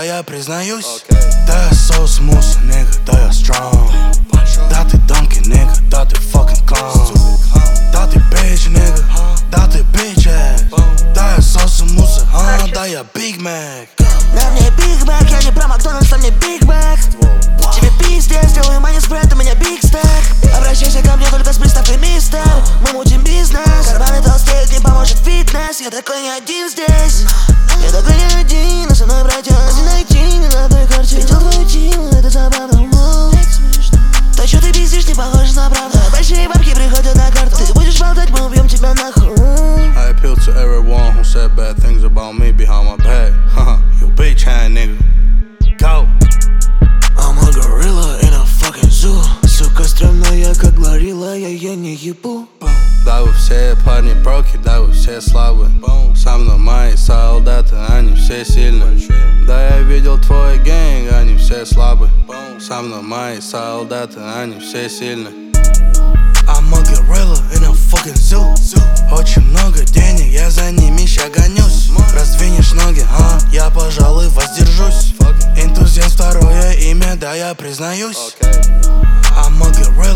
я признаюсь. Да я so smooth, nigga, да я strong. Да ты donkey, nigga, да ты fucking clown. Да ты bitch, nigga, да ты bitch ass. Да я so smooth, да я Big Mac. На мне Big Mac, я не про Макдональдс, на мне Big Mac. Тебе пиздец, сделаю мани спред, у меня Big Stack. Обращайся ко мне только с приставкой мистер. Мы мутим бизнес, карманы толстеют, не поможет фитнес. Я такой не один здесь. Я такой не один, а со мной братья не найти, не на той карте. Видел твою тиму, это забавно. То, что ты пиздишь, не похоже на правду. Большие бабки приходят на карту. Ты будешь болтать, мы убьем тебя нахуй. I appeal to everyone who said bad things about me behind my back. You bitch hand nigga. Go. I'm a gorilla in a fucking zoo. Сука стрёмная, как горилла, я не ебу. Да вы все парни броки, да вы все слабые. Со мной мои солдаты, они все сильные. Да я видел твой гэнг, они все слабые. Со мной мои солдаты, они все сильные. I'm a gorilla in a fucking zoo. Очень много денег, я за ними ща гонюсь. Раздвинешь ноги, я, пожалуй, воздержусь. Энтузиаст, второе имя, да я признаюсь. I'm a gorilla